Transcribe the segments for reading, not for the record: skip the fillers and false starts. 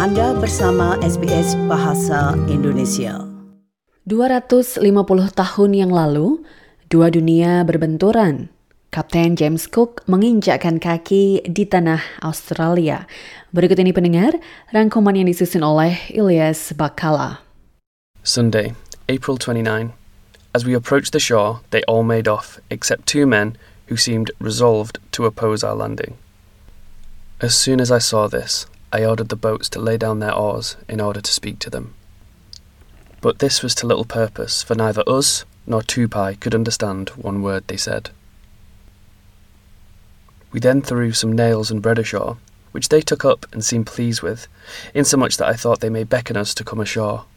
Anda bersama SBS Bahasa Indonesia. 250 tahun yang lalu, dua dunia berbenturan. Kapten James Cook menginjakkan kaki di tanah Australia. Berikut ini pendengar, rangkuman yang disusun oleh Ilyas Bakala. Sunday, April 29. As we approached the shore, they all made off, except two men who seemed resolved to oppose our landing. As soon as I saw this, I ordered the boats to lay down their oars in order to speak to them. But this was to little purpose, for neither us nor Tupai could understand one word they said. We then threw some nails and bread ashore, which they took up and seemed pleased with, insomuch that I thought they may beckon us to come ashore.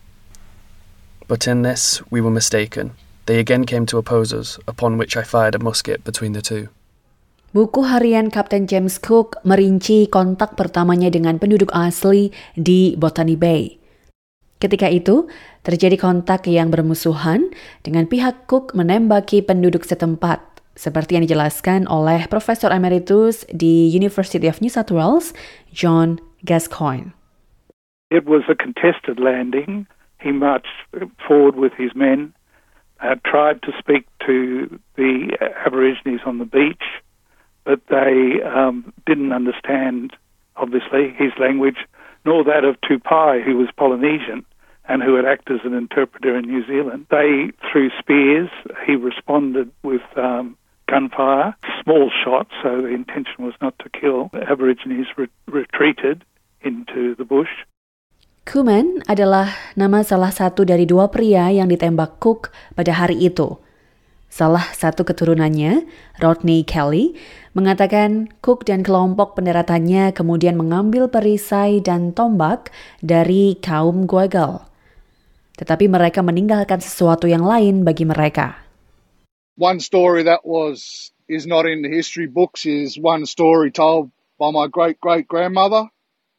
But in this we were mistaken. They again came to oppose us, upon which I fired a musket between the two. Buku harian Kapten James Cook merinci kontak pertamanya dengan penduduk asli di Botany Bay. Ketika itu, terjadi kontak yang bermusuhan dengan pihak Cook menembaki penduduk setempat, seperti yang dijelaskan oleh Profesor Emeritus di University of New South Wales, John Gascoigne. It was a contested landing. He marched forward with his men, tried to speak to the Aborigines on the beach, but they didn't understand, obviously, his language, nor that of Tupai, who was Polynesian and who had acted as an interpreter in New Zealand. They threw spears. He responded with gunfire, small shots, so the intention was not to kill. The Aborigines retreated into the bush. Kuman adalah nama salah satu dari dua pria yang ditembak Cook pada hari itu. Salah satu keturunannya, Rodney Kelly, mengatakan Cook dan kelompok penderatannya kemudian mengambil perisai dan tombak dari kaum Guagal. Tetapi mereka meninggalkan sesuatu yang lain bagi mereka. One story that is not in the history books is one story told by my great-great-grandmother,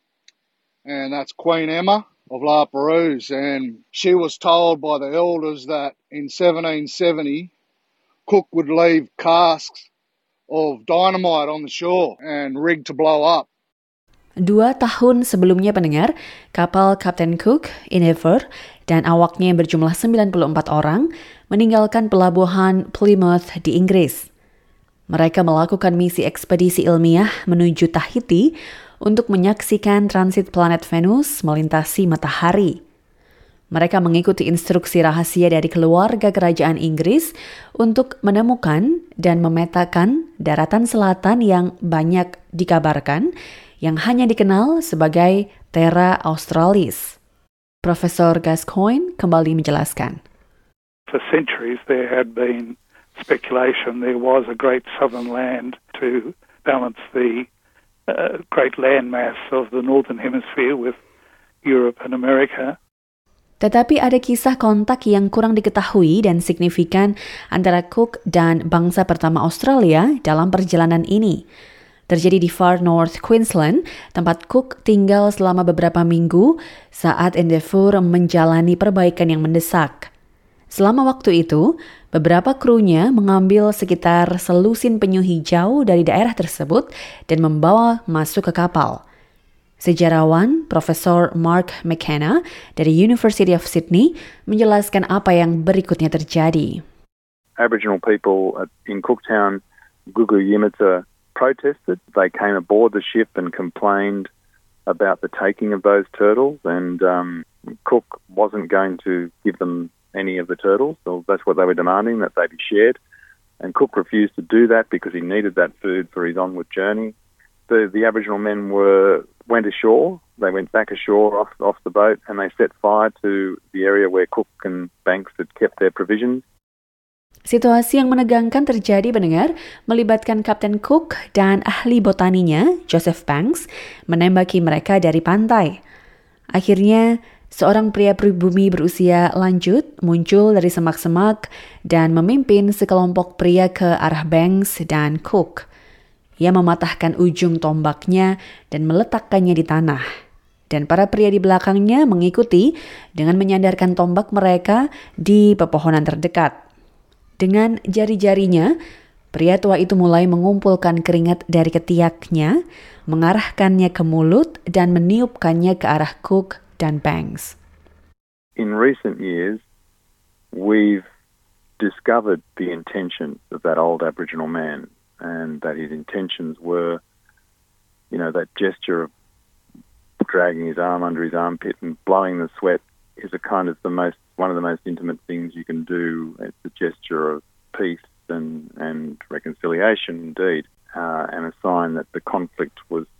and that's Queen Emma of La Perouse, and she was told by the elders that in 1770 Cook would leave casks of dynamite on the shore and rig to blow up. 2 tahun sebelumnya pendengar, kapal Kapten Cook, Endeavour, dan awaknya yang berjumlah 94 orang meninggalkan pelabuhan Plymouth di Inggris. Mereka melakukan misi ekspedisi ilmiah menuju Tahiti untuk menyaksikan transit planet Venus melintasi matahari. Mereka mengikuti instruksi rahasia dari keluarga kerajaan Inggris untuk menemukan dan memetakan daratan selatan yang banyak dikabarkan yang hanya dikenal sebagai Terra Australis. Profesor Gascoigne kembali menjelaskan. For centuries there had been speculation there was a great southern land to balance the great landmass of the northern hemisphere with Europe and America. Tetapi ada kisah kontak yang kurang diketahui dan signifikan antara Cook dan bangsa pertama Australia dalam perjalanan ini. Terjadi di Far North Queensland, tempat Cook tinggal selama beberapa minggu saat Endeavour menjalani perbaikan yang mendesak. Selama waktu itu, beberapa krunya mengambil sekitar selusin penyu hijau dari daerah tersebut dan membawa masuk ke kapal. Sejarawan Profesor Mark McKenna dari University of Sydney menjelaskan apa yang berikutnya terjadi. Aboriginal people in Cooktown, Gugu Yimita, protested. They came aboard the ship and complained about the taking of those turtles, and Cook wasn't going to give them any of the turtles, so that's what they were demanding, that they be shared. And Cook refused to do that because he needed that food for his onward journey. The Aboriginal men went ashore. They went back ashore off the boat, and they set fire to the area where Cook and Banks had kept their provisions. Situasi yang menegangkan terjadi pendengar melibatkan Kapten Cook dan ahli botaninya, Joseph Banks, menembaki mereka dari pantai. Akhirnya, seorang pria pribumi berusia lanjut muncul dari semak-semak dan memimpin sekelompok pria ke arah Banks dan Cook. Ia mematahkan ujung tombaknya dan meletakkannya di tanah. Dan para pria di belakangnya mengikuti dengan menyandarkan tombak mereka di pepohonan terdekat. Dengan jari-jarinya, Pria tua itu mulai mengumpulkan keringat dari ketiaknya, mengarahkannya ke mulut dan meniupkannya ke arah Cook dan Banks. In recent years, we've discovered the intentions of that old Aboriginal man, and that his intentions were, that gesture of dragging his arm under his armpit and blowing the sweat is one of the most intimate things you can do. It's a gesture of peace and reconciliation indeed, and a sign that the conflict was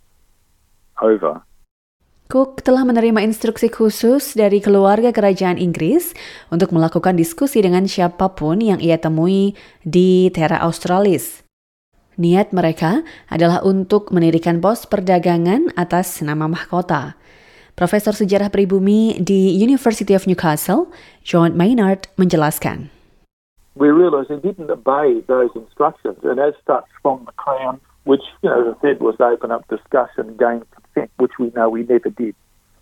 over. Cook telah menerima instruksi khusus dari keluarga kerajaan Inggris untuk melakukan diskusi dengan siapapun yang ia temui di Terra Australis. Niat mereka adalah untuk mendirikan pos perdagangan atas nama mahkota. Profesor sejarah pribumi di University of Newcastle, John Maynard, menjelaskan. We realised he didn't obey those instructions, and as such from the Crown, which, as I said, was open up discussion, gain consent, which we know we never did.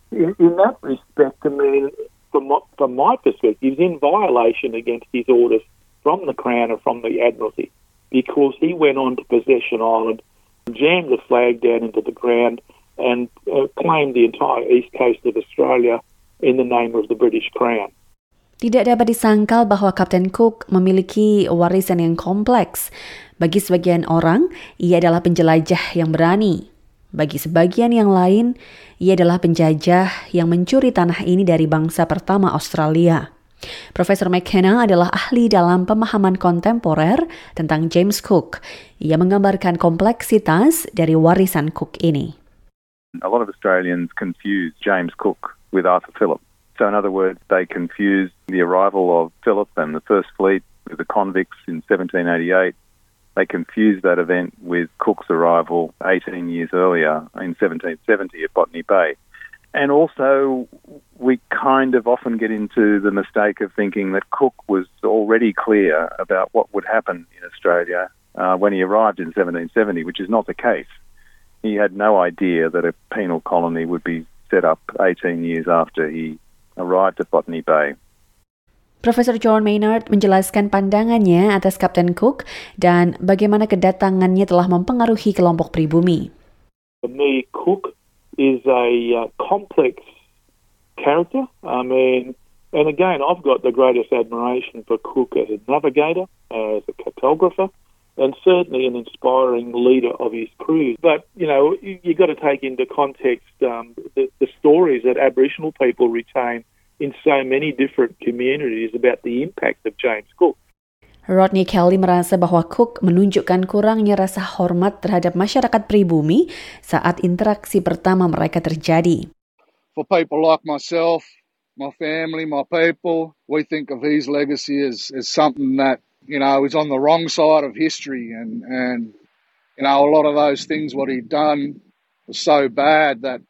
In that respect, I mean, from my perspective, he's in violation against his orders from the Crown and from the Admiralty, because he went on to Possession Island, jammed the flag down into the ground, and claimed the entire east coast of Australia in the name of the British Crown. Tidak dapat disangkal bahwa Kapten Cook memiliki warisan yang kompleks. Bagi sebagian orang, ia adalah penjelajah yang berani. Bagi sebagian yang lain, ia adalah penjajah yang mencuri tanah ini dari bangsa pertama Australia. Profesor McKenna adalah ahli dalam pemahaman kontemporer tentang James Cook. Ia menggambarkan kompleksitas dari warisan Cook ini. A lot of Australians confuse James Cook with Arthur Phillip. So in other words, they confused the arrival of Phillip and the First Fleet with the convicts in 1788. They confused that event with Cook's arrival 18 years earlier in 1770 at Botany Bay. And also, we kind of often get into the mistake of thinking that Cook was already clear about what would happen in Australia when he arrived in 1770, which is not the case. He had no idea that a penal colony would be set up 18 years after he arrived at Botany Bay. Profesor John Maynard menjelaskan pandangannya atas Kapten Cook dan bagaimana kedatangannya telah mempengaruhi kelompok pribumi. For me, Cook is a complex character. I mean, and again, I've got the greatest admiration for Cook as a navigator, as a cartographer, and certainly an inspiring leader of his crew. But, you've got to take into context the stories that Aboriginal people retain in so many different communities about the impact of James Cook. Rodney Kelly merasa bahwa Cook menunjukkan kurangnya rasa hormat terhadap masyarakat pribumi saat interaksi pertama mereka terjadi. For people like myself, my family, my people, we think of his legacy as something that, is on the wrong side of history. And a lot of those things what he'd done was so bad that,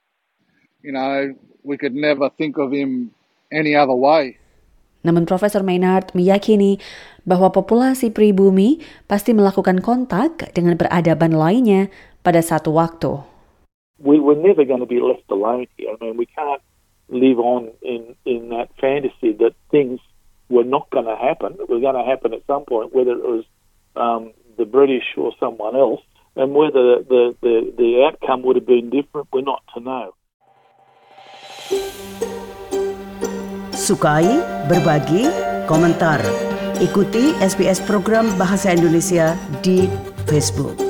we could never think of him any other way. Namun Profesor Maynard meyakini bahwa populasi pribumi pasti melakukan kontak dengan peradaban lainnya pada satu waktu. We were never going to be left alone here. I mean, we can't live on in that fantasy that things were not going to happen. It was going to happen at some point, whether it was the British or someone else, and whether the outcome would have been different, we're not to know. Sukai, berbagi, komentar. Ikuti SBS program Bahasa Indonesia di Facebook.